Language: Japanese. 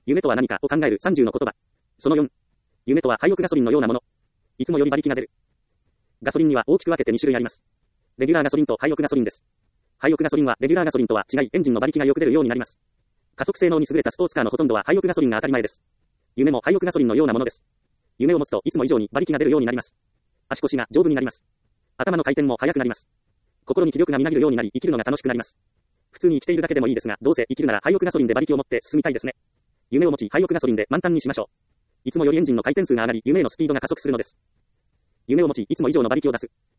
夢とは何かを考える30の言葉。その4。夢とは廃屋ガソリンのようなもの。いつもより馬力が出る。ガソリンには大きく分けて2種類あります。レギュラーガソリンと廃屋ガソリンです。廃屋ガソリンはレギュラーガソリンとは違いエンジンの馬力がよく出るようになります。加速性能に優れたスポーツカーのほとんどは廃屋ガソリンが当たり前です。夢も廃屋ガソリンのようなものです。夢を持つといつも以上に馬力が出るようになります。足腰が丈夫になります。頭の回転も速くなります。心に気力がみなぎるようになり生きるのが楽しくなります。普通に生きているだけでもいいですが、どうせ生きるなら廃屋ガソリンで馬力を持って進みたいですね。夢を持ち廃屋ガソリンで満タンにしましょう。いつもよりエンジンの回転数が上がり、夢へのスピードが加速するのです。夢を持ちいつも以上の馬力を出す。